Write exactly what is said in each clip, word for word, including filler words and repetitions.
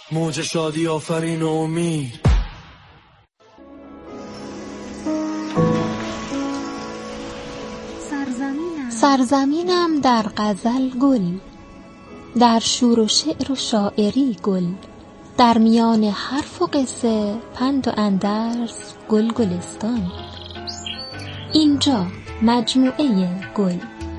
موج شادی آفرین و امید. سرزمینم سرزمینم در غزل گل، در شور و شعر و شاعری گل، در میان حرف و قصه پند و اندرز گل گلستان. اینجا مجموعه گل.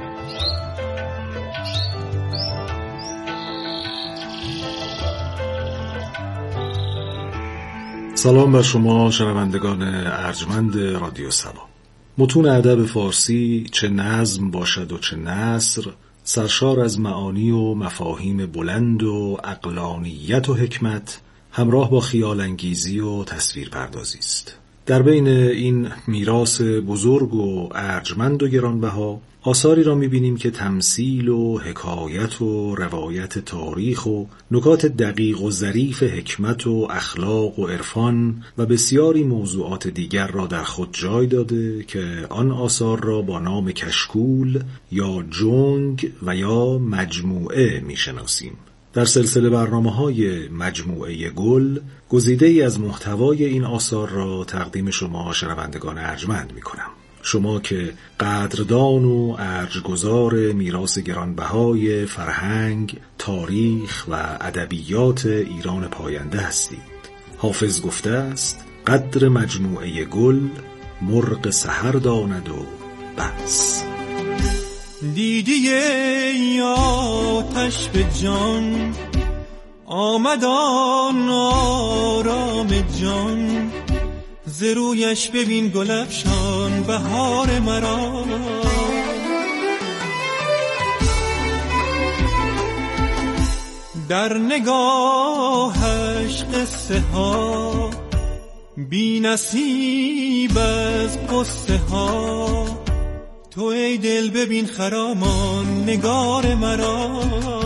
سلام بر شما شنوندگان ارجمند رادیو سبا. متون ادب فارسی چه نظم باشد و چه نثر، سرشار از معانی و مفاهیم بلند و عقلانیت و حکمت، همراه با خیال انگیزی و تصویر پردازی است. در بین این میراث بزرگ و ارجمند و گرانبها آثاری را می‌بینیم که تمثیل و حکایت و روایت تاریخ و نکات دقیق و ظریف حکمت و اخلاق و عرفان و بسیاری موضوعات دیگر را در خود جای داده که آن آثار را با نام کشکول یا جنگ و یا مجموعه می‌شناسیم. در سلسله برنامه‌های مجموعه گل گزیده‌ای از محتوای این آثار را تقدیم شما شنوندگان ارجمند می‌کنم. شما که قدردان و ارجگزار میراث گرانبهای فرهنگ، تاریخ و ادبیات ایران پاینده هستید. حافظ گفته است قدر مجموعه گل مرغ سحر داند و بس. دیدی ای آتش به جان، آمد آن آرام جان، ز رویش ببین گل افشان بهار مرا. در نگاهش قصه ها بی نصیب از قصه ها، تو ای دل ببین خرامان نگار مرا.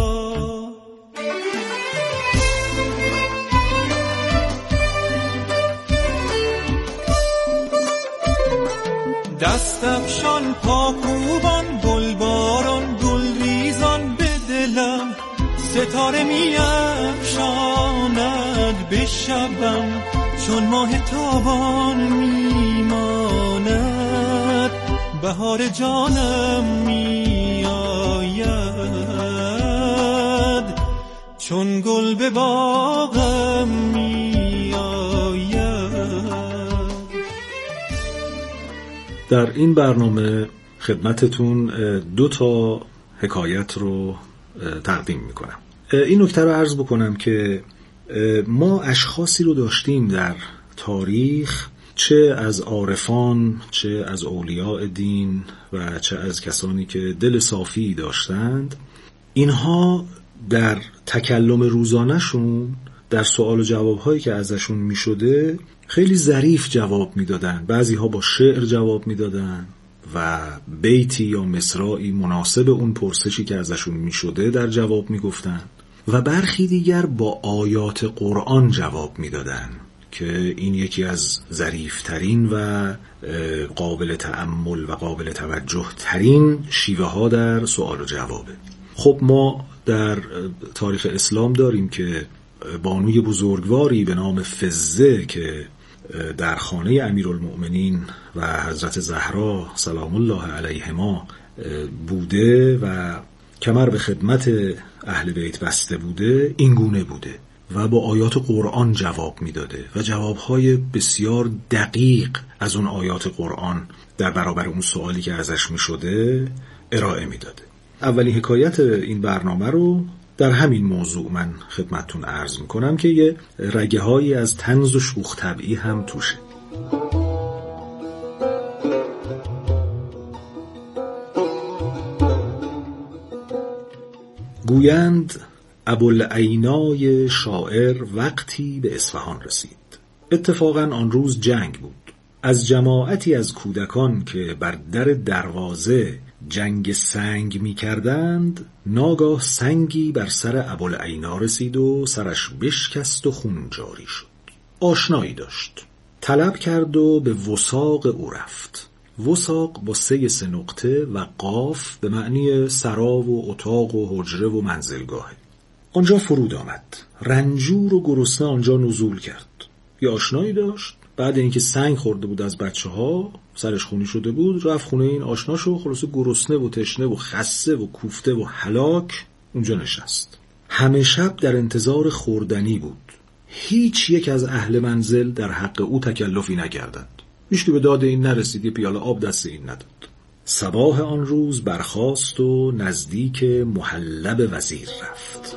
دست افشان پاکوبان گلباران گل ریزان به دلم، ستاره می افشاند به شبم، چون ماه تابان می ماند بهار جانم می آید، چون گل به باغم می آید. در این برنامه خدمتتون دو تا حکایت رو تقدیم میکنم. این نکته رو عرض بکنم که ما اشخاصی رو داشتیم در تاریخ، چه از عارفان، چه از اولیاء دین و چه از کسانی که دل صافی داشتند، اینها در تکلم روزانه‌شون در سوال و جواب‌هایی که ازشون می‌شده خیلی ظریف جواب میدادن. بعضی ها با شعر جواب میدادن و بیتی یا مصرعی مناسب اون پرسشی که ازشون میشده در جواب میگفتن و برخی دیگر با آیات قرآن جواب میدادن که این یکی از ظریفترین و قابل تأمل و قابل توجه ترین شیوه ها در سوال و جوابه. خب ما در تاریخ اسلام داریم که بانوی بزرگواری به نام فزه که در خانه امیرالمؤمنین و حضرت زهرا سلام الله علیهما بوده و کمر به خدمت اهل بیت بسته بوده، این گونه بوده و با آیات قرآن جواب میداده و جوابهای بسیار دقیق از اون آیات قرآن در برابر اون سوالی که ازش میشده ارائه میداده. اولین حکایت این برنامه رو در همین موضوع من خدمتتون عرض میکنم که یه رگه هایی از طنز و شوخ طبعی هم توشه. گویند ابوالعینای شاعر وقتی به اصفهان رسید. اتفاقاً آن روز جنگ بود. از جماعتی از کودکان که بر در دروازه جنگ سنگ می کردند، ناگاه سنگی بر سر ابوالعینا رسید و سرش بشکست و خون جاری شد. آشنایی داشت، طلب کرد و به وثاق او رفت. وثاق با سه سه نقطه و قاف به معنی سرا و اتاق و حجره و منزلگاهه. آنجا فرود آمد. رنجور و گرسنه آنجا نزول کرد. یه آشنایی داشت، بعد اینکه سنگ خورده بود از بچه ها، سرش خونی شده بود، رفت خونه این آشناشو، خلاصه گرسنه و تشنه و خسته و کوفته و هلاک اونجا نشست. همه شب در انتظار خوردنی بود. هیچ یک از اهل منزل در حق او تکلفی نکردند. هیچ که به داد این نرسید، یه پیاله آب دست این نداد. صباح آن روز برخاست و نزدیک محلب وزیر رفت.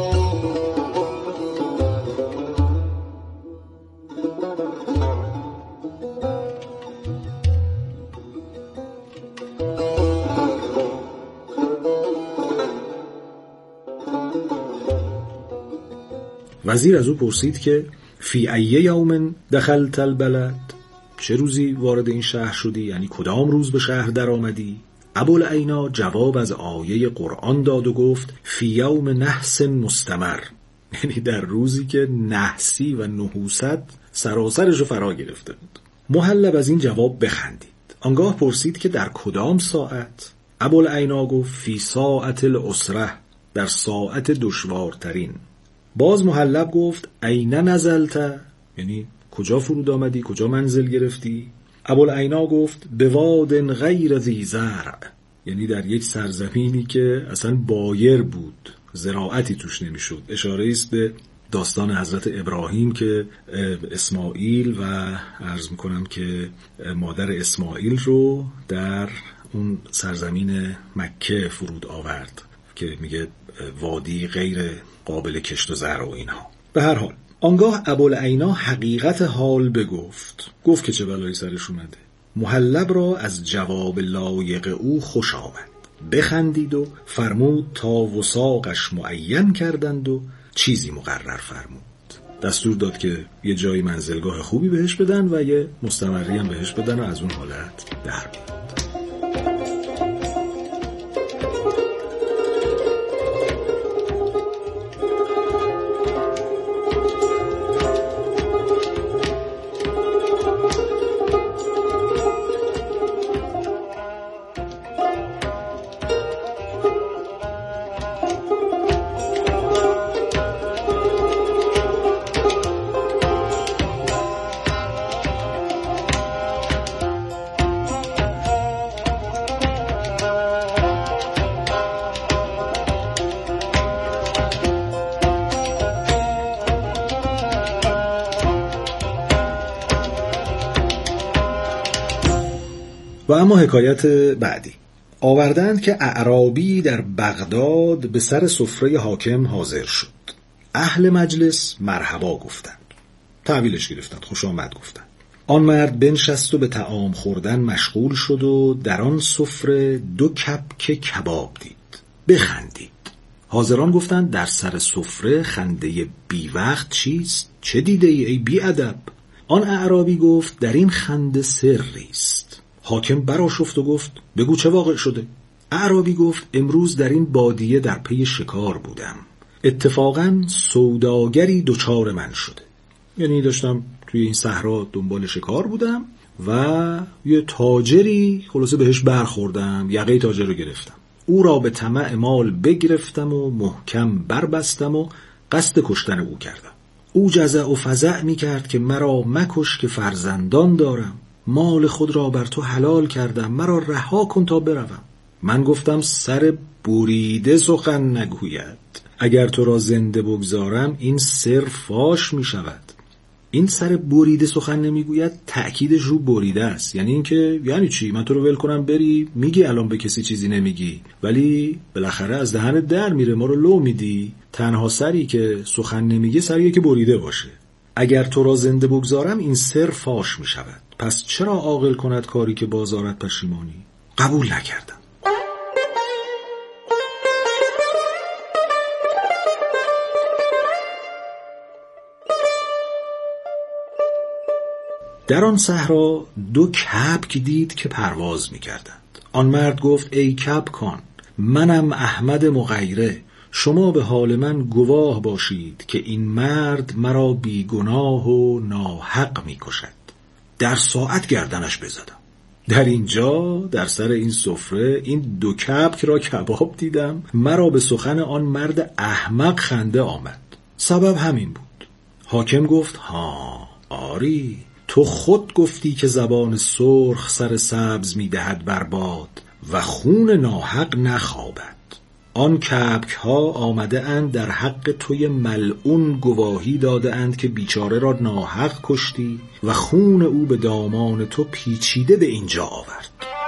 وزیر از او پرسید که فی ای یوم دخلت البلد، چه روزی وارد این شهر شدی؟ یعنی کدام روز به شهر در آمدی؟ ابوالعینا جواب از آیه قرآن داد و گفت فی یوم نحس مستمر، یعنی در روزی که نحسی و نحوست سراسرشو فرا گرفته بود. محلب از این جواب بخندید. آنگاه پرسید که در کدام ساعت؟ ابوالعینا گفت فی ساعت العسره، در ساعت دشوارترین. باز محلب گفت این نزلت، یعنی کجا فرود آمدی، کجا منزل گرفتی؟ ابوالعینا گفت به واد غیر ذی زرع، یعنی در یک سرزمینی که اصلا بایر بود، زراعتی توش نمیشد. اشاره است به داستان حضرت ابراهیم که اسماعیل و عرض میکنم که مادر اسماعیل رو در اون سرزمین مکه فرود آورد که میگه وادی غیر قابل کشت و زرع و اینها. به هر حال آنگاه ابوالعینا حقیقت حال بگفت. گفت که چه بلایی سرش اومده. محلب را از جواب لایق او خوش آمد، بخندید و فرمود تا وثاقش معین کردند و چیزی مقرر فرمود. دستور داد که یه جایی منزلگاه خوبی بهش بدن و یه مستمری هم بهش بدن و از اون حالت در بیاد. و اما حکایت بعدی. آوردند که اعرابی در بغداد به سر سفره حاکم حاضر شد. اهل مجلس مرحبا گفتند، تحویلش گرفتند، خوش آمد گفتند. آن مرد بنشست و به طعام خوردن مشغول شد و در آن سفره دو کبک کباب دید، بخندید. حاضران گفتند در سر سفره خنده بی وقت چیست؟ چه دیده ای ای بی ادب؟ آن اعرابی گفت در این خنده سری است. حاکم برآشفت و گفت بگو چه واقع شده؟ اعرابی گفت امروز در این بادیه در پی شکار بودم، اتفاقاً سوداگری دچار من شده. یعنی داشتم توی این صحرا دنبال شکار بودم و یه تاجری خلاصه بهش برخوردم، یقه تاجر رو گرفتم، او را به طمع مال بگرفتم و محکم بربستم و قصد کشتن او کردم. او جزع و فزع می کرد که مرا مکش که فرزندان دارم، مال خود را بر تو حلال کردم، مرا رها کن تا بروم. من گفتم سر بریده سخن نگوید، اگر تو را زنده بگذارم این سر فاش می شود. این سر بریده سخن نمیگوید تأکیدش رو بریده است، یعنی این که یعنی چی؟ من تو رو ول کنم بری؟ میگی الان به کسی چیزی نمیگی ولی بالاخره از دهنت در میره، ما رو لو میدی. تنها سری که سخن نمیگه سریه که بریده باشه. اگر تو را زنده بگذارم این سر فاش می شود، پس چرا عاقل کند کاری که بازارت پشیمانی؟ قبول نکردم. در آن صحرا دو کبک دید که پرواز می کردند. آن مرد گفت ای کبکان، منم احمد مغیره، شما به حال من گواه باشید که این مرد مرا بی گناه و ناحق می کشد. در ساعت گردنش بزدم. در اینجا در سر این سفره این دو کبک را کباب دیدم. مرا به سخن آن مرد احمق خنده آمد. سبب همین بود. حاکم گفت ها آری، تو خود گفتی که زبان سرخ سر سبز میدهد بر باد و خون ناحق نخوابد. آن کبک ها آمده اند در حق توی ملعون گواهی داده اند که بیچاره را ناحق کشتی و خون او به دامان تو پیچیده به اینجا آورد.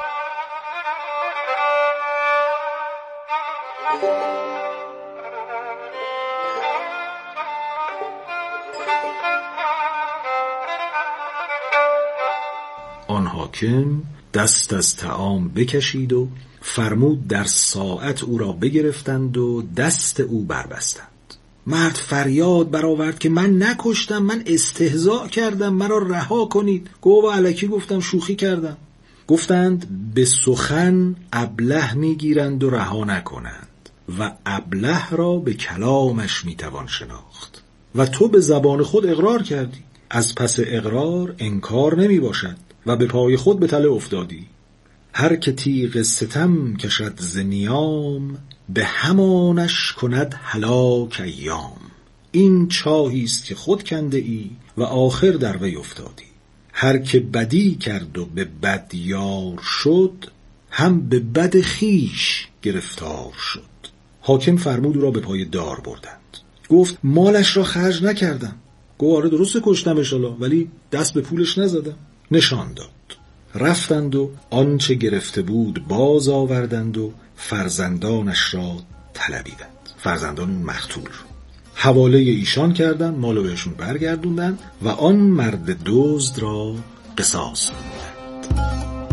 آن حاکم دست از طعام بکشید و فرمود در ساعت او را بگرفتند و دست او بربستند. مرد فریاد برآورد که من نکشتم، من استهزاء کردم، مرا رها کنید. گفت الکی گفتم، شوخی کردم. گفتند به سخن ابله میگیرند و رها نکنند و ابله را به کلامش میتوان شناخت و تو به زبان خود اقرار کردی. از پس اقرار انکار نمی باشد و به پای خود به تله افتادی. هر که تیغ ستم کشد ز نیام، به همانش کند هلاک ایام. این چاهیست که خود کنده ای و آخر در وی افتادی. هر که بدی کرد و به بد یار شد، هم به بد خیش گرفتار شد. حاکم فرمود او را به پای دار بردند. گفت مالش را خرج نکردم. گفت آره درسته کشتمش الا، ولی دست به پولش نزدم. نشان داد. رفتند و آنچه گرفته بود باز آوردند و فرزندانش را طلبیدند. فرزندان مقتول رو حواله ایشان کردند، مالو بهشون برگردوندند و آن مرد دزد را قصاص نمودند.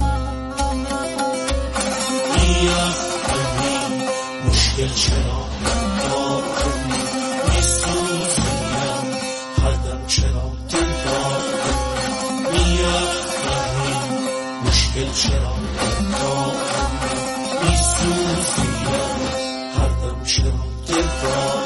مشکل چرا چرا چرا میسوزیم هر دم چرا دلدار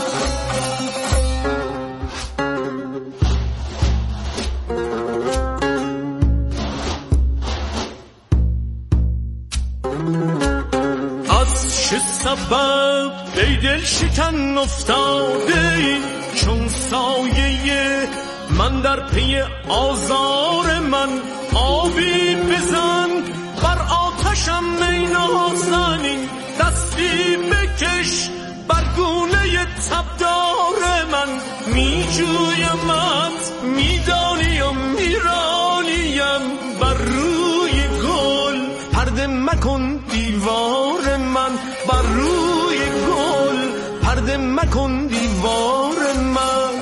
از چه سبب ای دل شکن افتاده ای چون سایه من در پی آزار من آبی بزن بر آتشم می نازنی دستی بکش بر گونه تبدار من می جویمت می دانیم میرانیم بر روی گل پرده مکن دیوار من بر روی گل پرده مکن دیوار من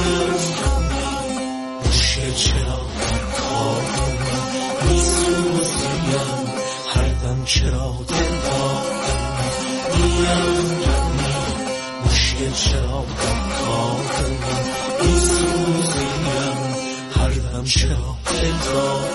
مشکل چرا کار من میسوزیم هر دم چرا دلدار میم مشکل چرا کار من میسوزیم هر دم چرا دلدار.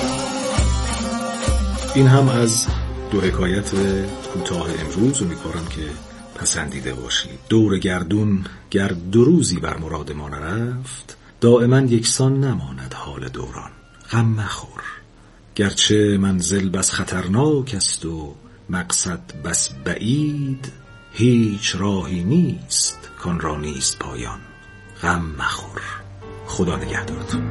این هم از دو حکایت کوتاه امروز، امیدوارم که پسندیده باشید. دور گردون گر دو روزی بر مراد ما نرفت، دائما یکسان نماند حال دوران. غم مخور گرچه منزل بس خطرناک است و مقصد بس بعید، هیچ راهی نیست کان را نیست پایان. غم مخور. خدا نگهدارتون.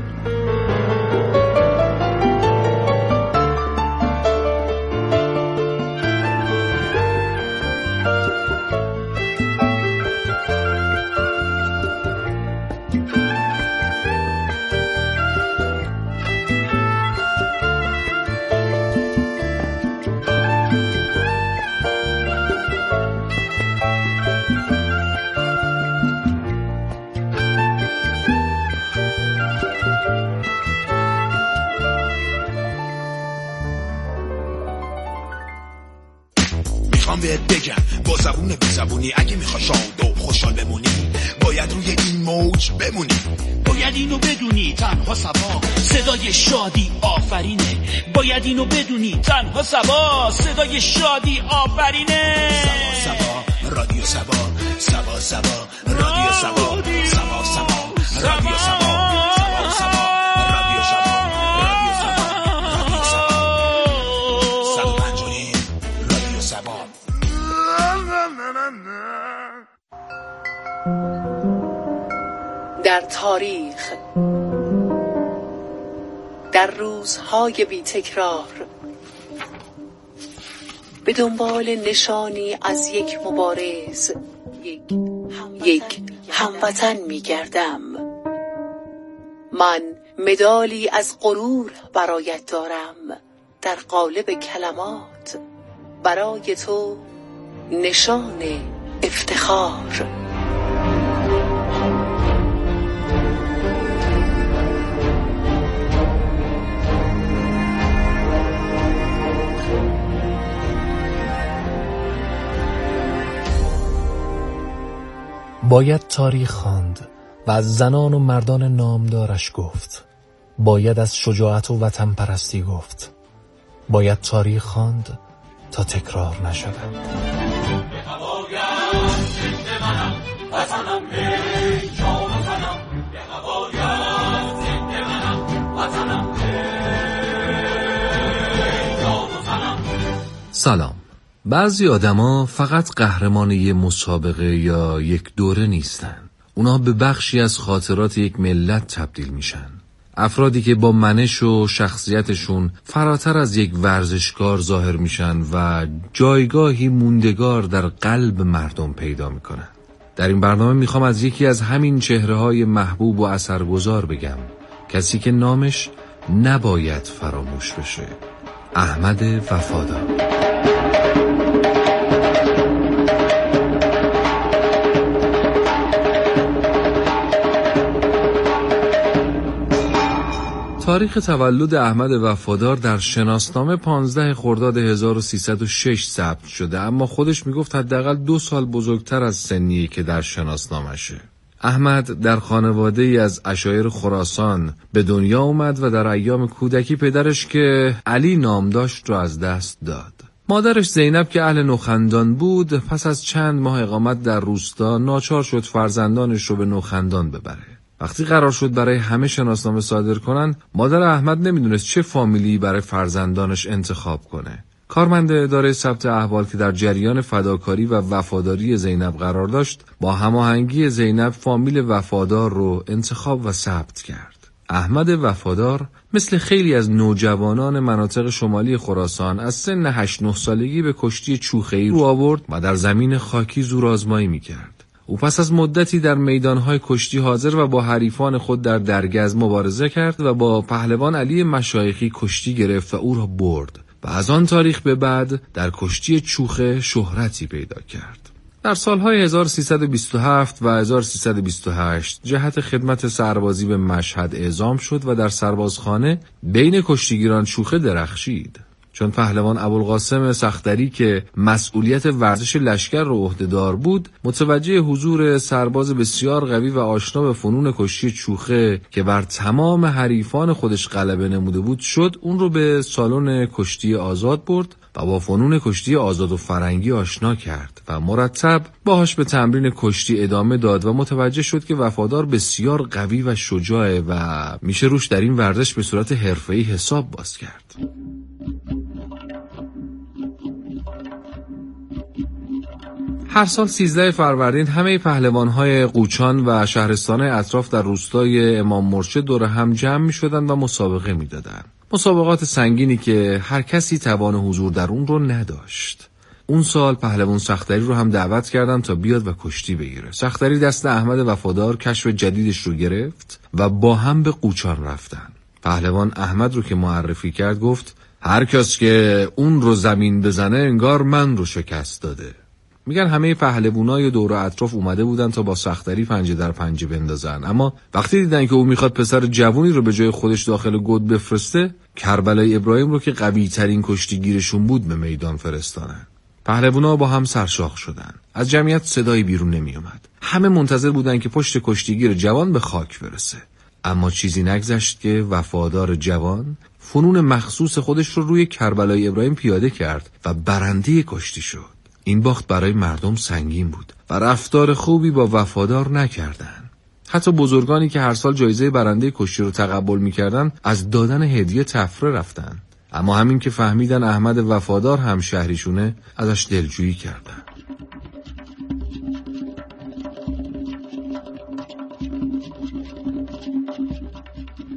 بهت بگم با زبون بی زبونی، اگه میخوای شاد و خوشحال بمونی باید روی این موج بمونی. باید اینو بدونی تنها سبا صدای شادی آفرینه. باید اینو بدونی تنها سبا صدای شادی آفرینه. سبا سبا رادیو سبا سبا سبا رادیو سبا سبا سبا رادیو سبا سبا سبا رادیو سبا رادیو سبا رادیو سبا. در تاریخ، در روزهای بی تکرار، به دنبال نشانی از یک مبارز، یک, یک هموطن می گردم. من مدالی از غرور برایت دارم، در قالب کلمات برای تو نشان افتخار. باید تاریخ خواند و از زنان و مردان نامدارش گفت. باید از شجاعت و وطن پرستی گفت. باید تاریخ خواند تا تکرار نشود. سلام. بعضی آدما فقط قهرمان یه مسابقه یا یک دوره نیستن. اونا به بخشی از خاطرات یک ملت تبدیل میشن. افرادی که با منش و شخصیتشون فراتر از یک ورزشکار ظاهر میشن و جایگاهی موندگار در قلب مردم پیدا میکنن. در این برنامه میخوام از یکی از همین چهره‌های محبوب و اثرگذار بگم. کسی که نامش نباید فراموش بشه. احمد وفادار. تاریخ تولد احمد وفادار در شناسنامه پانزده خرداد هزار و سیصد و شش ثبت شده، اما خودش میگفت حداقل دو سال بزرگتر از سنی که در شناسنامشه. احمد در خانواده ای از عشایر خراسان به دنیا اومد و در ایام کودکی پدرش که علی نام داشت رو از دست داد. مادرش زینب که اهل نوخندان بود پس از چند ماه اقامت در روستا ناچار شد فرزندانش رو به نوخندان ببره. وقتی قرار شد برای همه شناسنامه صادر کنن، مادر احمد نمیدونست چه فامیلی برای فرزندانش انتخاب کنه. کارمند اداره ثبت احوال که در جریان فداکاری و وفاداری زینب قرار داشت، با هماهنگی زینب فامیل وفادار رو انتخاب و ثبت کرد. احمد وفادار مثل خیلی از نوجوانان مناطق شمالی خراسان از سن هشت نه سالگی به کشتی چوخه‌ای رو آورد و در زمین خاکی زورآزمایی می‌کرد. او پس از مدتی در میدانهای کشتی حاضر و با حریفان خود در درگز مبارزه کرد و با پهلوان علی مشایخی کشتی گرفت و او را برد و از آن تاریخ به بعد در کشتی چوخه شهرتی پیدا کرد. در سالهای هزار و سیصد و بیست و هفت و هزار و سیصد و بیست و هشت جهت خدمت سربازی به مشهد اعزام شد و در سربازخانه بین کشتیگیران شوخه درخشید. چون پهلوان ابوالقاسم سختری که مسئولیت ورزش لشکر رو عهده‌دار بود، متوجه حضور سرباز بسیار قوی و آشنا به فنون کشتی چوخه که بر تمام حریفان خودش غلبه نموده بود شد، اون رو به سالن کشتی آزاد برد و با فنون کشتی آزاد و فرنگی آشنا کرد و مرتب باهاش به تمرین کشتی ادامه داد و متوجه شد که وفادار بسیار قوی و شجاعه و میشه روش در این ورزش به صورت حرفه‌ای حساب باز کرد. هر سال سیزده فروردین همه پهلوان‌های قوچان و شهرستان اطراف در روستای امام مرشد دور هم جمع می‌شدند و مسابقه می‌دادند. مسابقات سنگینی که هر کسی توان حضور در اون رو نداشت. اون سال پهلوان سختری رو هم دعوت کردن تا بیاد و کشتی بگیره. سختری دست احمد وفادار کشف جدیدش رو گرفت و با هم به قوچان رفتن. پهلوان احمد رو که معرفی کرد گفت هر کس که اون رو زمین بزنه انگار من رو شکست داده. میگن همه پهلوانای دور اطراف اومده بودن تا با سختری پنجه در پنجه بندازن، اما وقتی دیدن که او میخواد پسر جوونی رو به جای خودش داخل گود بفرسته، کربلای ابراهیم رو که قوی ترین کشتیگیرشون بود به میدان فرستانن. پهلوانا با هم سرشاخ شدن. از جمعیت صدایی بیرون نمی اومد. همه منتظر بودن که پشت کشتیگیر جوان به خاک برسه. اما چیزی نگذشت که وفادار جوان فنون مخصوص خودش رو روی کربلای ابراهیم پیاده کرد و برنده کشتی شد. این باخت برای مردم سنگین بود و رفتار خوبی با وفادار نکردن. حتی بزرگانی که هر سال جایزه برنده کشتی رو تقبل می‌کردن از دادن هدیه تفره رفتن. اما همین که فهمیدن احمد وفادار هم شهریشونه ازش دلجویی کردن.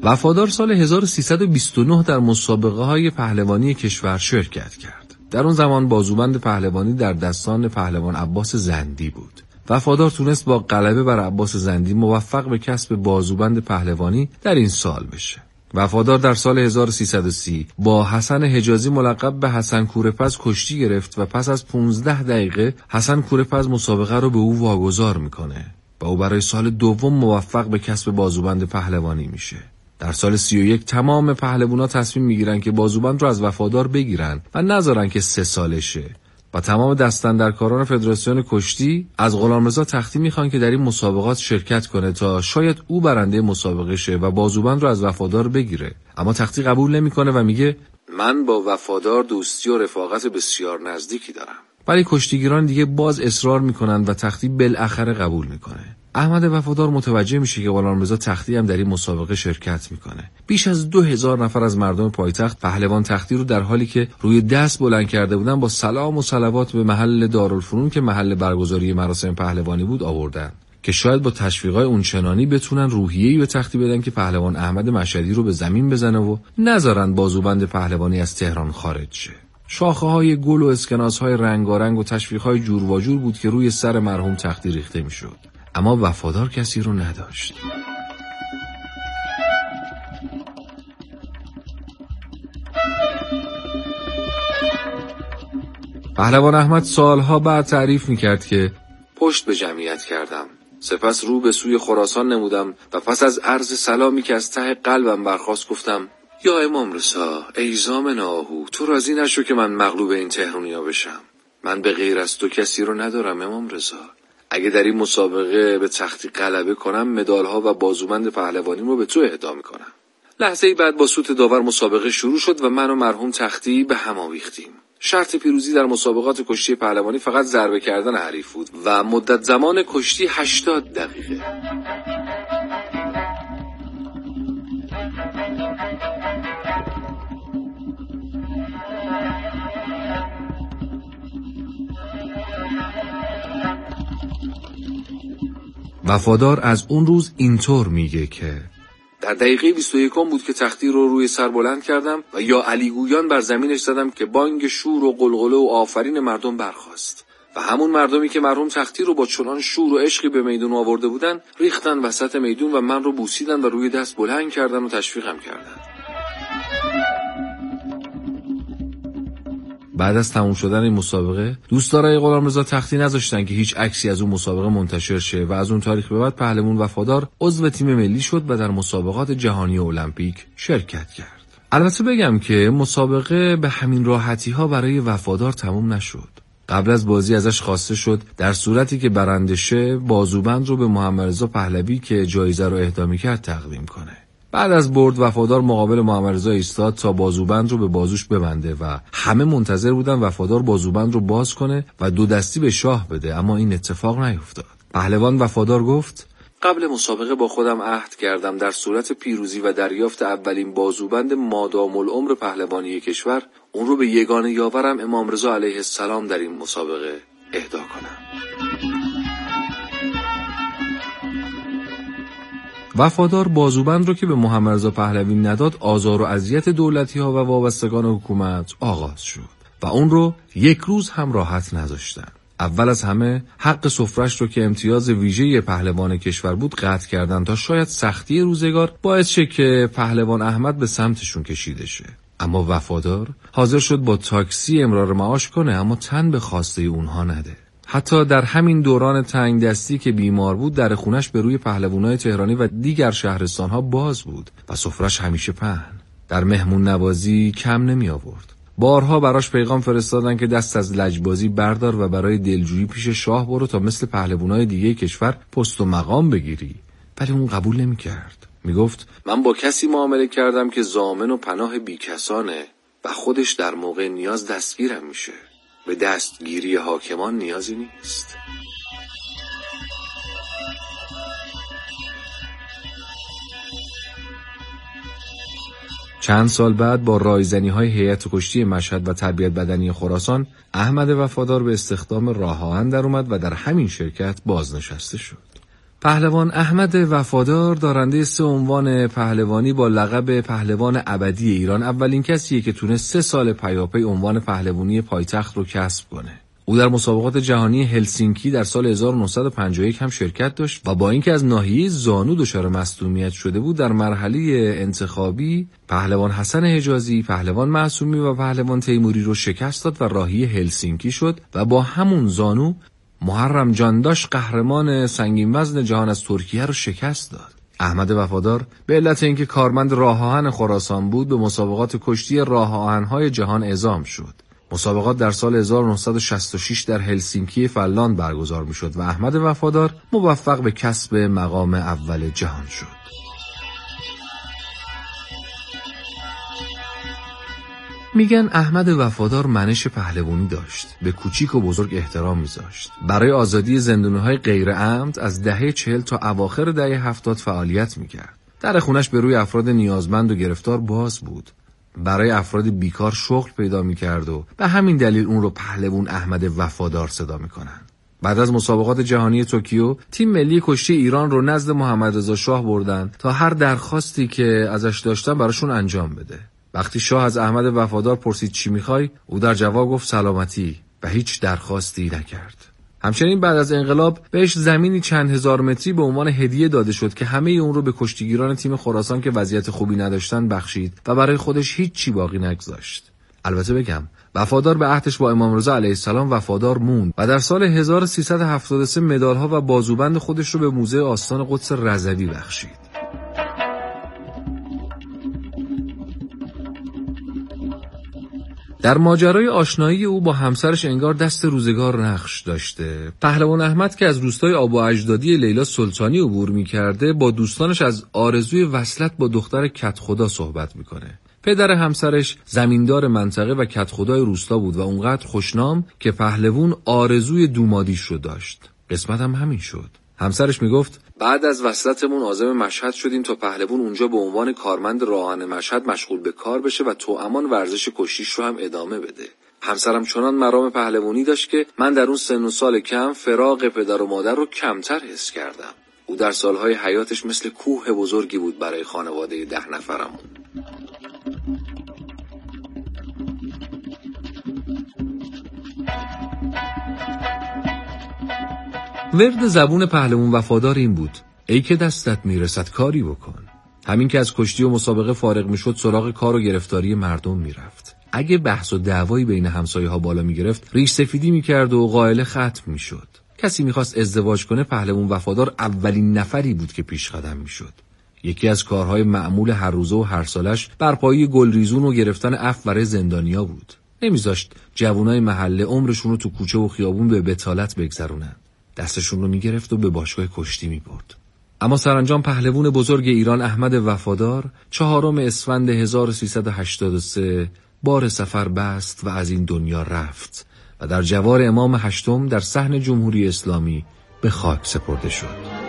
وفادار سال هزار و سیصد و بیست و نه در مسابقه های پهلوانی کشور شرکت کرد. در اون زمان بازوبند پهلوانی در دستان پهلوان عباس زندی بود. وفادار تونست با غلبه بر عباس زندی موفق به کسب بازوبند پهلوانی در این سال بشه. وفادار در سال هزار و سیصد و سی با حسن حجازی ملقب به حسن کوره‌پز کشتی گرفت و پس از پانزده دقیقه حسن کوره‌پز مسابقه رو به او واگذار میکنه و او برای سال دوم موفق به کسب بازوبند پهلوانی میشه. در سال سی و یک تمام پهلوانا تصمیم میگیرن که بازوبند رو از وفادار بگیرن و نذارن که سه سالشه و تمام دستاندرکاران فدراسیون کشتی از غلامرضا تختی میخوان که در این مسابقات شرکت کنه تا شاید او برنده مسابقه شه و بازوبند رو از وفادار بگیره. اما تختی قبول نمیکنه و میگه من با وفادار دوستی و رفاقت بسیار نزدیکی دارم. ولی کشتیگیران دیگه باز اصرار میکنن و تختی بالاخره قبول میکنه. احمد وفادار متوجه میشه که غلامرضا تختی هم در این مسابقه شرکت میکنه. بیش از دو هزار نفر از مردم پایتخت پهلوان تختی رو در حالی که روی دست بلند کرده بودن با سلام و صلوات به محل دارالفنون که محل برگزاری مراسم پهلوانی بود آوردن که شاید با تشویقای اونچنانی بتونن روحیه‌ای به تختی بدن که پهلوان احمد مشهدی رو به زمین بزنه و نذارن بازوبند پهلوانی از تهران خارج شه. شاخه‌های گل و اسکناس‌های رنگارنگ و تشویق‌های جور و جور بود که روی سر مرحوم تختی ریخته میشد. اما وفادار کسی رو نداشت. پهلوان احمد سالها بعد تعریف میکرد که پشت به جمعیت کردم، سپس رو به سوی خراسان نمودم و پس از عرض سلامی که از ته قلبم برخاست گفتم یا امام رضا ای زامن آهو، تو راضی نشو که من مغلوب این تهرانیا بشم. من به غیر از تو کسی رو ندارم امام رضا. اگه در این مسابقه به تختی غلبه کنم مدالها و بازوبند پهلوانی رو به تو اهدا میکنم. لحظه بعد با سوت داور مسابقه شروع شد و من و مرحوم تختی به هم آویختیم. شرط پیروزی در مسابقات کشتی پهلوانی فقط ضربه کردن حریف بود و مدت زمان کشتی هشتاد دقیقه. وفادار از اون روز اینطور میگه که در دقیقه بیست و یکم بود که تختی رو روی سر بلند کردم و یا علیگویان بر زمینش زدم که بانگ شور و قلقله و آفرین مردم برخاست و همون مردمی که مرحوم تختی رو با چنان شور و عشقی به میدون آورده بودن ریختن وسط میدون و من رو بوسیدن و روی دست بلند کردن و تشویقم کردن. بعد از تموم شدن این مسابقه دوستدارای غلامرضا تختی نذاشتن که هیچ عکسی از اون مسابقه منتشر شه و از اون تاریخ به بعد پهلوان وفادار عضو تیم ملی شد و در مسابقات جهانی و المپیک شرکت کرد. البته بگم که مسابقه به همین راحتی ها برای وفادار تموم نشد. قبل از بازی ازش خواسته شد در صورتی که برنده شه بازوبند رو به محمد رضا پهلوی که جایزه رو اهدا می‌کرد تقدیم کنه. بعد از برد وفادار مقابل محمد رضا ایستاد تا بازوبند رو به بازوش ببنده و همه منتظر بودن وفادار بازوبند رو باز کنه و دو دستی به شاه بده، اما این اتفاق نیفتاد. پهلوان وفادار گفت قبل مسابقه با خودم عهد کردم در صورت پیروزی و دریافت اولین بازوبند مادام العمر پهلوانی کشور اون رو به یگانه یاورم امام رضا علیه السلام در این مسابقه اهدا کنم. وفادار بازوبند رو که به محمد رضا پهلوی نداد آزار و اذیت دولتی ها و وابستگان حکومت آغاز شد و اون رو یک روز هم راحت نذاشتن. اول از همه حق سفرش رو که امتیاز ویژه پهلوان کشور بود قطع کردن تا شاید سختی روزگار باعث شه که پهلوان احمد به سمتشون کشیده شه. اما وفادار حاضر شد با تاکسی امرار معاش کنه اما تن به خواسته اونها نده. حتی در همین دوران تنگ دستی که بیمار بود در خونش به روی پهلوانای تهرانی و دیگر شهرستانها باز بود و سفرش همیشه پهن. در مهمون نوازی کم نمی آورد. بارها براش پیغام فرستادن که دست از لجبازی بردار و برای دلجویی پیش شاه برو تا مثل پهلوانای دیگه کشور پست و مقام بگیری، ولی اون قبول نمی کرد. می گفت من با کسی معامله کردم که ضامن و پناه بیکسانه و خودش در موقع نیاز دستگیرم میشه. به دستگیری حاکمان نیازی نیست. چند سال بعد با رایزنی‌های هیئت کشتی مشهد و تربیت بدنی خراسان احمد وفادار به استخدام راه آهن در اومد و در همین شرکت بازنشسته شد. پهلوان احمد وفادار دارنده سه عنوان پهلوانی با لقب پهلوان ابدی ایران اولین کسیه که تونه سه سال پیاپی عنوان پهلوانی پایتخت رو کسب کنه. او در مسابقات جهانی هلسینکی در سال هزار و نهصد و پنجاه و یک هم شرکت داشت و با اینکه از ناحیه زانو دچار مصدومیت شده بود، در مرحله انتخابی پهلوان حسن حجازی، پهلوان معصومی و پهلوان تیموری رو شکست داد و راهی هلسینکی شد و با همون زانو محرم جانداش قهرمان سنگین وزن جهان از ترکیه رو شکست داد. احمد وفادار به علت اینکه کارمند راه آهن خراسان بود به مسابقات کشتی راه آهن‌های جهان اعزام شد. مسابقات در سال هزار و نهصد و شصت و شش در هلسینکی فنلاند برگزار می‌شد و احمد وفادار موفق به کسب مقام اول جهان شد. میگن احمد وفادار منش پهلوانی داشت، به کوچیک و بزرگ احترام میذاشت. برای آزادی زندانی‌های غیر عمد از دهه چهل تا اواخر دهه هفتاد فعالیت میکرد. در خونش به روی افراد نیازمند و گرفتار باز بود. برای افراد بیکار شغل پیدا میکرد و به همین دلیل اون رو پهلوان احمد وفادار صدا میکنن. بعد از مسابقات جهانی توکیو، تیم ملی کشتی ایران رو نزد محمد رضا شاه بردن تا هر درخواستی که ازش داشتن براشون انجام بده. وقتی شاه از احمد وفادار پرسید چی میخوای، او در جواب گفت سلامتی و هیچ درخواستی نکرد. همچنین بعد از انقلاب بهش زمینی چند هزار متری به عنوان هدیه داده شد که همه اون رو به کشتیگیران تیم خراسان که وضعیت خوبی نداشتن بخشید و برای خودش هیچ چی باقی نگذاشت. البته بگم وفادار به عهدش با امام رضا علیه السلام وفادار موند و در سال هزار و سیصد و هفتاد و سه مدال‌ها و بازوبند خودش رو به موزه آستان قدس رضوی بخشید. در ماجرای آشنایی او با همسرش انگار دست روزگار نقش داشته. پهلوان احمد که از روستای آب و اجدادی لیلا سلطانی عبور می‌کرده، با دوستانش از آرزوی وصلت با دختر کدخدا صحبت می‌کنه. پدر همسرش زمیندار منطقه و کدخدای روستا بود و اونقدر خوشنام که پهلوان آرزوی دومادیش رو داشت. قسمت هم همین شد. همسرش میگفت بعد از وصلتمون عازم مشهد شدیم تا پهلوان اونجا به عنوان کارمند راهن مشهد مشغول به کار بشه و توامان ورزش کشتیش رو هم ادامه بده. همسرم چنان مرام پهلوانی داشت که من در اون سن و سال کم فراق پدر و مادر رو کمتر حس کردم. او در سالهای حیاتش مثل کوه بزرگی بود برای خانواده ده نفرمون. ورد زبون پهلوان وفادار این بود: ای که دستت میرسد کاری بکن. همین که از کشتی و مسابقه فارغ میشد سراغ کار و گرفتاری مردم میرفت. اگه بحث و دعوایی بین همسایه ها بالا میگرفت ریش سفیدی میکرد و قائله ختم میشد. کسی میخواست ازدواج کنه پهلوان وفادار اولین نفری بود که پیش قدم میشد. یکی از کارهای معمول هر روزه و هر سالش برپایی گلریزون و گرفتن عفو برای زندانیا بود. نمیذاشت جوانای محله عمرشون رو تو کوچه و خیابون به بتالت بگذرونن. دستشون رو میگرفت و به باشگاه کشتی میبرد. اما سرانجام پهلوان بزرگ ایران احمد وفادار چهارم اسفند هزار و سیصد و هشتاد و سه بار سفر بست و از این دنیا رفت و در جوار امام هشتم در صحن جمهوری اسلامی به خاک سپرده شد.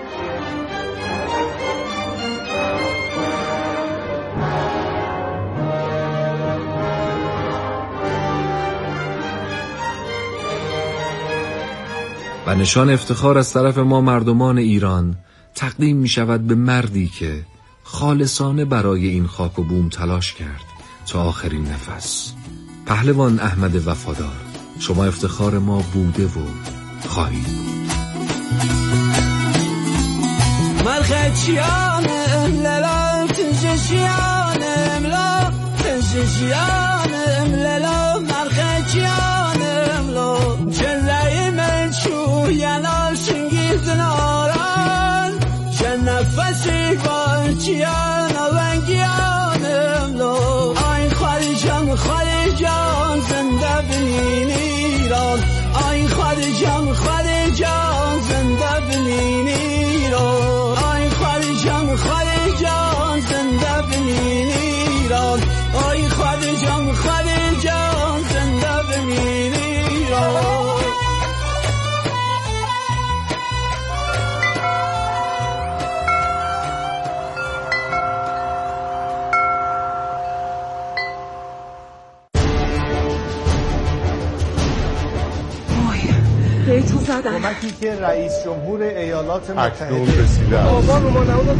و نشان افتخار از طرف ما مردمان ایران تقدیم می شود به مردی که خالصانه برای این خاک و بوم تلاش کرد تا آخرین نفس. پهلوان احمد وفادار، شما افتخار ما بوده و خواهید بود. مرخچیانم للا تنجشیانم لا تنجشیانم للا مرخچیانم لا جلای من شو ینال شنگیز ناران چه نفسی بانچیان ونگیانم لا آین خالی جان خالی جان زنده بنین ایران آین خالی جان خالی جان زنده بنین ایران آین خالی جان خالی جان زنده بنین ایران آین خالی جان خالی جان زنده بنین ایران. آزادم. کمکی که رئیس جمهور ایالات اکنون متحده رسیده است. آبان ما نمود